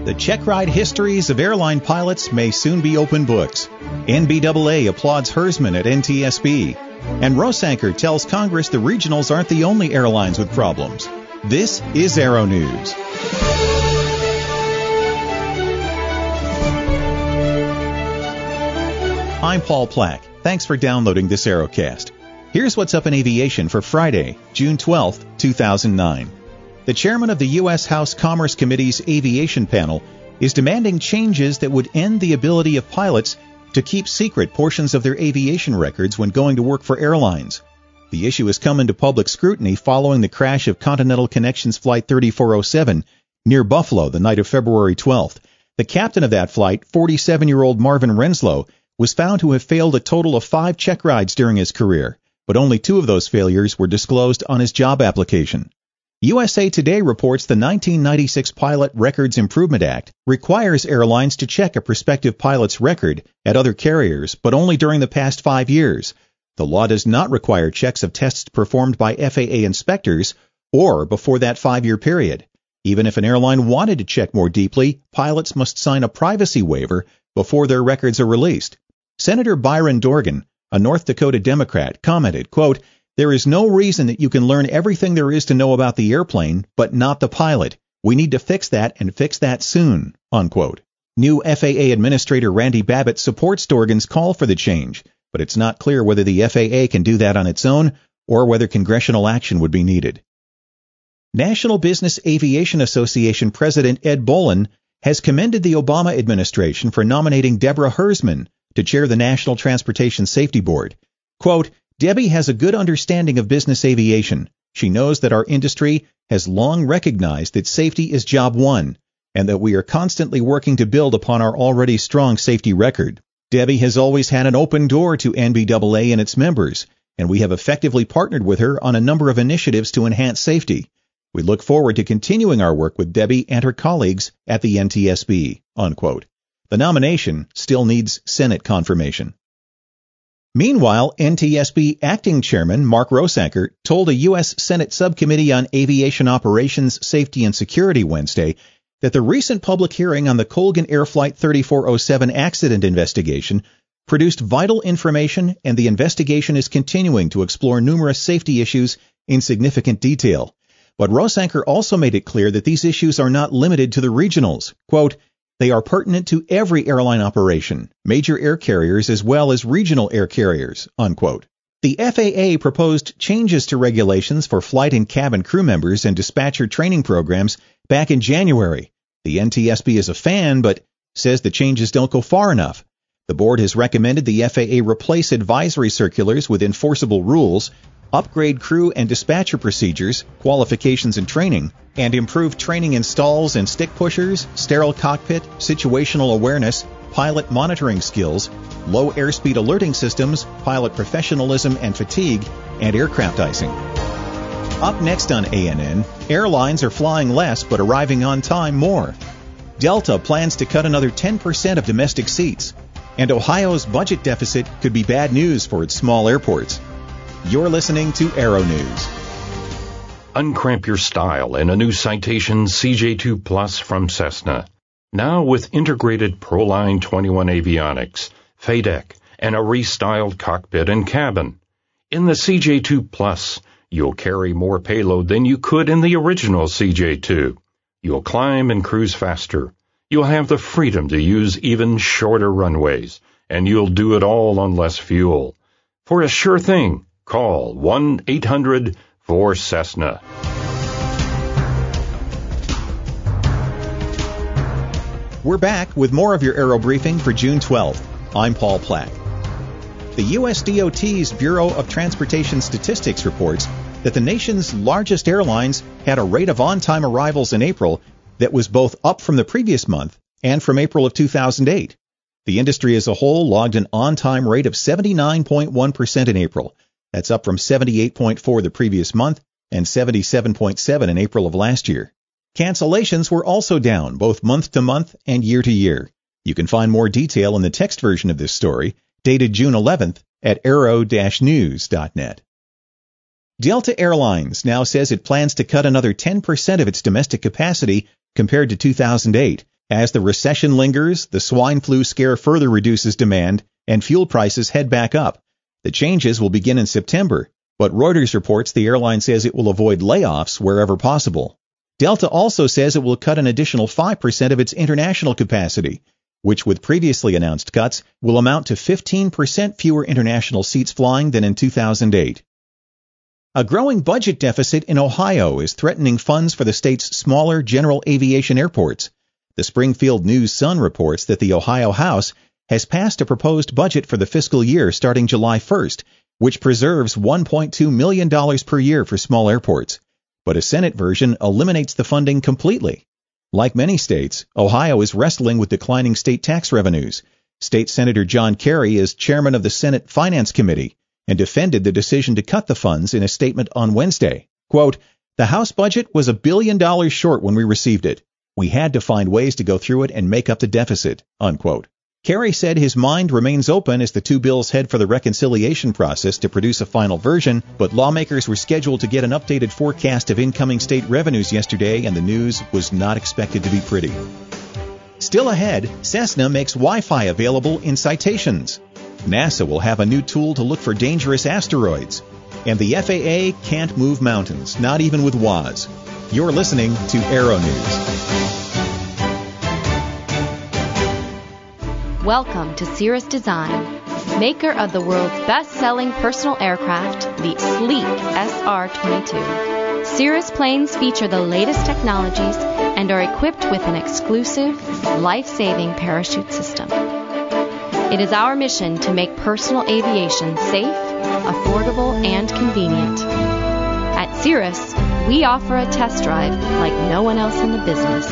The check ride histories of airline pilots may soon be open books. NBAA applauds Hersman at NTSB. And Rosanker tells Congress the regionals aren't the only airlines with problems. This is Aero News. I'm Paul Plack. Thanks for downloading this Aerocast. Here's what's up in aviation for Friday, June 12, 2009. The chairman of the U.S. House Commerce Committee's Aviation Panel is demanding changes that would end the ability of pilots to keep secret portions of their aviation records when going to work for airlines. The issue has come into public scrutiny following the crash of Continental Connections Flight 3407 near Buffalo the night of February 12th. The captain of that flight, 47-year-old Marvin Renslow, was found to have failed a total of 5 check rides during his career, but only 2 of those failures were disclosed on his job application. USA Today reports the 1996 Pilot Records Improvement Act requires airlines to check a prospective pilot's record at other carriers, but only during the past 5 years. The law does not require checks of tests performed by FAA inspectors or before that 5-year period. Even if an airline wanted to check more deeply, pilots must sign a privacy waiver before their records are released. Senator Byron Dorgan, a North Dakota Democrat, commented, quote, "There is no reason that you can learn everything there is to know about the airplane, but not the pilot. We need to fix that and fix that soon," unquote. New FAA Administrator Randy Babbitt supports Dorgan's call for the change, but it's not clear whether the FAA can do that on its own or whether congressional action would be needed. National Business Aviation Association President Ed Bolin has commended the Obama administration for nominating Deborah Hersman to chair the National Transportation Safety Board. Quote, "Debbie has a good understanding of business aviation. She knows that our industry has long recognized that safety is job one, and that we are constantly working to build upon our already strong safety record. Debbie has always had an open door to NBAA and its members, and we have effectively partnered with her on a number of initiatives to enhance safety. We look forward to continuing our work with Debbie and her colleagues at the NTSB," unquote. The nomination still needs Senate confirmation. Meanwhile, NTSB Acting Chairman Mark Rosanker told a U.S. Senate Subcommittee on Aviation Operations, Safety, and Security Wednesday that the recent public hearing on the Colgan Air Flight 3407 accident investigation produced vital information, and the investigation is continuing to explore numerous safety issues in significant detail. But Rosanker also made it clear that these issues are not limited to the regionals. Quote, "They are pertinent to every airline operation, major air carriers as well as regional air carriers," unquote. The FAA proposed changes to regulations for flight and cabin crew members and dispatcher training programs back in January. The NTSB is a fan, but says the changes don't go far enough. The board has recommended the FAA replace advisory circulars with enforceable rules, upgrade crew and dispatcher procedures, qualifications and training, and improve training in stalls and stick pushers, sterile cockpit, situational awareness, pilot monitoring skills, low airspeed alerting systems, pilot professionalism and fatigue, and aircraft icing. Up next on ANN, airlines are flying less but arriving on time more. Delta plans to cut another 10% of domestic seats, and Ohio's budget deficit could be bad news for its small airports. You're listening to Aero News. Uncramp your style in a new Citation CJ2 Plus from Cessna. Now with integrated ProLine 21 avionics, FADEC, and a restyled cockpit and cabin. In the CJ2 Plus, you'll carry more payload than you could in the original CJ2. You'll climb and cruise faster. You'll have the freedom to use even shorter runways, and you'll do it all on less fuel. For a sure thing, call 1-800-4CESSNA. We're back with more of your Aero Briefing for June 12th. I'm Paul Plack. The U.S. DOT's Bureau of Transportation Statistics reports that the nation's largest airlines had a rate of on-time arrivals in April that was both up from the previous month and from April of 2008. The industry as a whole logged an on-time rate of 79.1% in April. That's up from 78.4% the previous month and 77.7% in April of last year. Cancellations were also down both month to month and year to year. You can find more detail in the text version of this story, dated June 11th, at aero-news.net. Delta Airlines now says it plans to cut another 10% of its domestic capacity compared to 2008, As the recession lingers, the swine flu scare further reduces demand, and fuel prices head back up. The changes will begin in September, but Reuters reports the airline says it will avoid layoffs wherever possible. Delta also says it will cut an additional 5% of its international capacity, which with previously announced cuts will amount to 15% fewer international seats flying than in 2008. A growing budget deficit in Ohio is threatening funds for the state's smaller general aviation airports. The Springfield News-Sun reports that the Ohio House has passed a proposed budget for the fiscal year starting July 1st, which preserves $1.2 million per year for small airports. But a Senate version eliminates the funding completely. Like many states, Ohio is wrestling with declining state tax revenues. State Senator John Kerry is chairman of the Senate Finance Committee and defended the decision to cut the funds in a statement on Wednesday. Quote, "The House budget was $1 billion short when we received it. We had to find ways to go through it and make up the deficit," unquote. Kerry said his mind remains open as the two bills head for the reconciliation process to produce a final version, but lawmakers were scheduled to get an updated forecast of incoming state revenues yesterday, and the news was not expected to be pretty. Still ahead, Cessna makes Wi-Fi available in citations. NASA will have a new tool to look for dangerous asteroids. And the FAA can't move mountains, not even with WAAS. You're listening to Aero News. Welcome to Cirrus Design, maker of the world's best-selling personal aircraft, the sleek SR-22. Cirrus planes feature the latest technologies and are equipped with an exclusive, life-saving parachute system. It is our mission to make personal aviation safe, affordable, and convenient. At Cirrus, we offer a test drive like no one else in the business.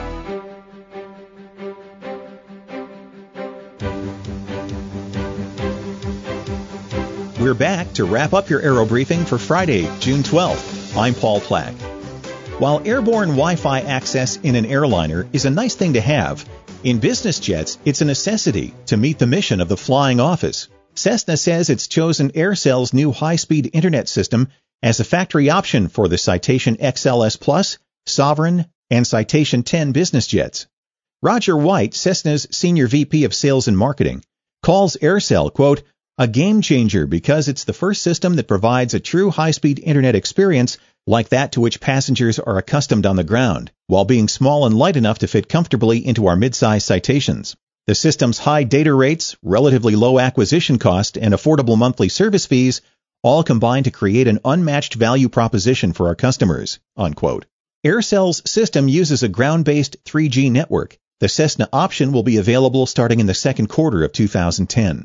We're back to wrap up your Aero Briefing for Friday, June 12th. I'm Paul Plack. While airborne Wi-Fi access in an airliner is a nice thing to have, in business jets it's a necessity to meet the mission of the flying office. Cessna says it's chosen AirCell's new high-speed internet system as a factory option for the Citation XLS Plus, Sovereign, and Citation 10 business jets. Roger White, Cessna's Senior VP of Sales and Marketing, calls AirCell, quote, "a game changer because it's the first system that provides a true high-speed internet experience like that to which passengers are accustomed on the ground, while being small and light enough to fit comfortably into our mid-size Citations. The system's high data rates, relatively low acquisition cost, and affordable monthly service fees all combine to create an unmatched value proposition for our customers," unquote. AirCell's system uses a ground-based 3G network. The Cessna option will be available starting in the second quarter of 2010.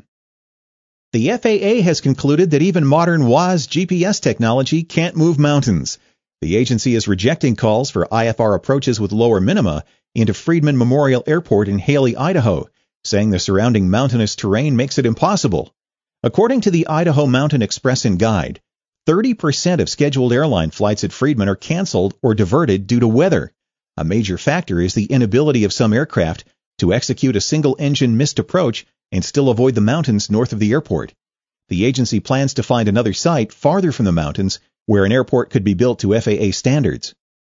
The FAA has concluded that even modern WAAS GPS technology can't move mountains. The agency is rejecting calls for IFR approaches with lower minima into Friedman Memorial Airport in Haley, Idaho, saying the surrounding mountainous terrain makes it impossible. According to the Idaho Mountain Express and Guide, 30% of scheduled airline flights at Friedman are canceled or diverted due to weather. A major factor is the inability of some aircraft to execute a single-engine missed approach and still avoid the mountains north of the airport. The agency plans to find another site farther from the mountains where an airport could be built to FAA standards.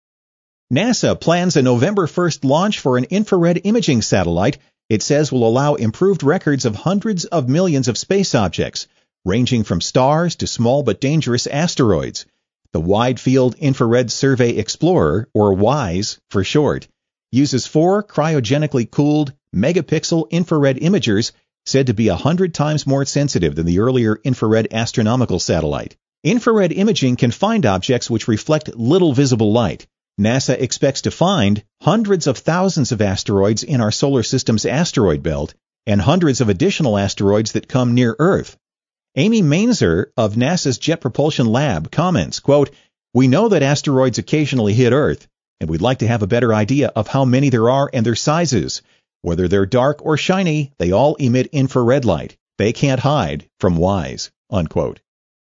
NASA plans a November 1st launch for an infrared imaging satellite it says will allow improved records of hundreds of millions of space objects, ranging from stars to small but dangerous asteroids. The Wide Field Infrared Survey Explorer, or WISE for short, uses 4 cryogenically cooled megapixel infrared imagers said to be 100 times more sensitive than the earlier infrared astronomical satellite. Infrared imaging can find objects which reflect little visible light. NASA expects to find hundreds of thousands of asteroids in our solar system's asteroid belt and hundreds of additional asteroids that come near Earth. Amy Mainzer of NASA's Jet Propulsion Lab comments, quote, "We know that asteroids occasionally hit Earth, and we'd like to have a better idea of how many there are and their sizes. Whether they're dark or shiny, they all emit infrared light. They can't hide from WISE," unquote.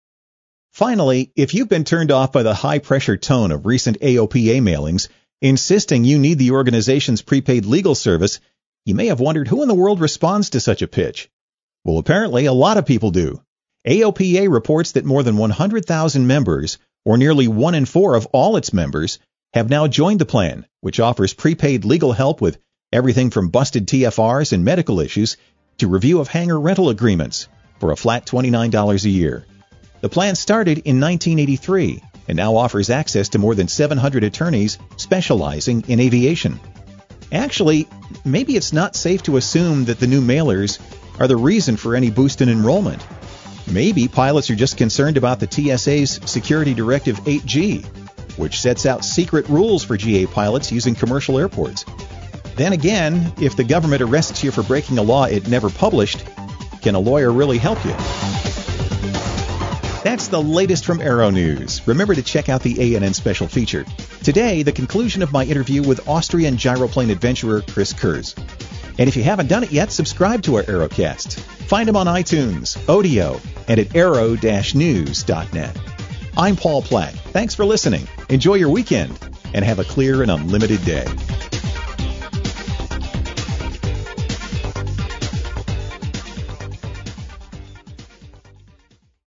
Finally, if you've been turned off by the high-pressure tone of recent AOPA mailings, insisting you need the organization's prepaid legal service, you may have wondered who in the world responds to such a pitch. Well, apparently a lot of people do. AOPA reports that more than 100,000 members, or nearly 1 in 4 of all its members, have now joined the plan, which offers prepaid legal help with Everything from busted TFRs and medical issues to review of hangar rental agreements for a flat $29 a year. The plan started in 1983 and now offers access to more than 700 attorneys specializing in aviation. Actually, maybe it's not safe to assume that the new mailers are the reason for any boost in enrollment. Maybe pilots are just concerned about the TSA's Security Directive 8G, which sets out secret rules for GA pilots using commercial airports. Then again, if the government arrests you for breaking a law it never published, can a lawyer really help you? That's the latest from Aero News. Remember to check out the ANN special feature. Today, the conclusion of my interview with Austrian gyroplane adventurer Chris Kurz. And if you haven't done it yet, subscribe to our Aerocast. Find them on iTunes, Odeo, and at aero-news.net. I'm Paul Plack. Thanks for listening. Enjoy your weekend, and have a clear and unlimited day.